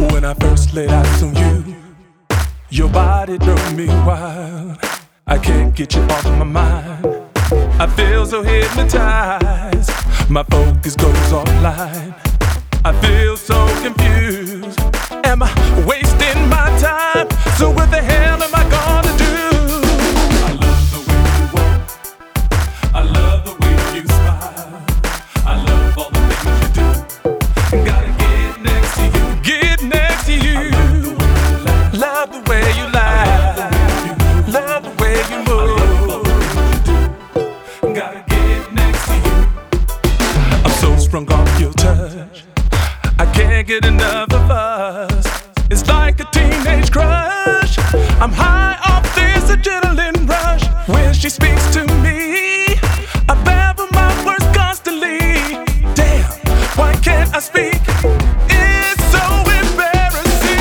When I first laid eyes on you, your body drove me wild. I can't get you off my mind. I feel so hypnotized. My focus goes offline. I feel so confused. Am I wasting my time? So what the hell am I gonna do? I love the way you walk. I love the way you smile. I love all the things you do. Gotta get next to you. Get next to you. Love the way you lie. Love the way you move. Gotta get next to you. I'm so sprung off your touch. I can't get enough of us. It's like a teenage crush. I'm high off this adrenaline rush. When she speaks to me, I babble my words constantly. Damn, why can't I speak? It's so embarrassing.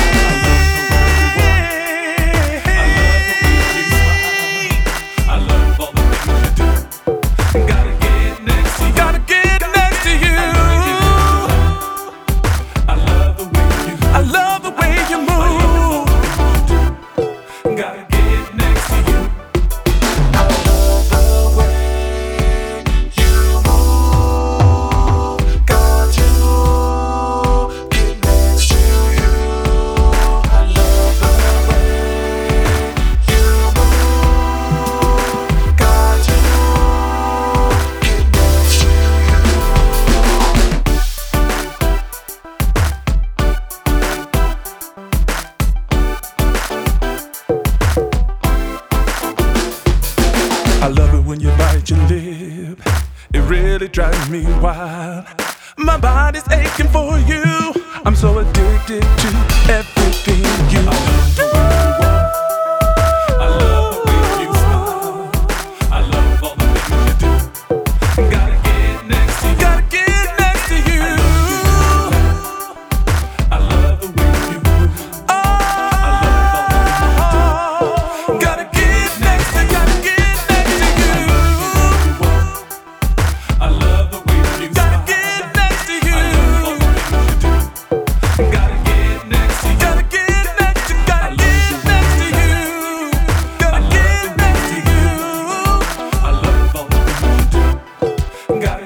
I love all the things you do. Gotta get next to you. Gotta get next to you. I love the way you move. Gotta get next to you. I love the way you move. Got to get next to you. I love the way you move. Got to get next to you. I love it when you bite your lip. It really drives me wild. My body's aching for you. I'm so addicted to everything you do. I love the way you smile. I love all the things you do. Gotta get next to you. Gotta get next to you. I love the way you move. I love all the things you do. Gotta get next to you. Gotta get next to you. I love the way you smile. Gotta get next to you. I love all the things you do. Gotta get next to you. Gotta get next to. Gotta get next to you. Gotta get next to you. I love all the things you do. Gotta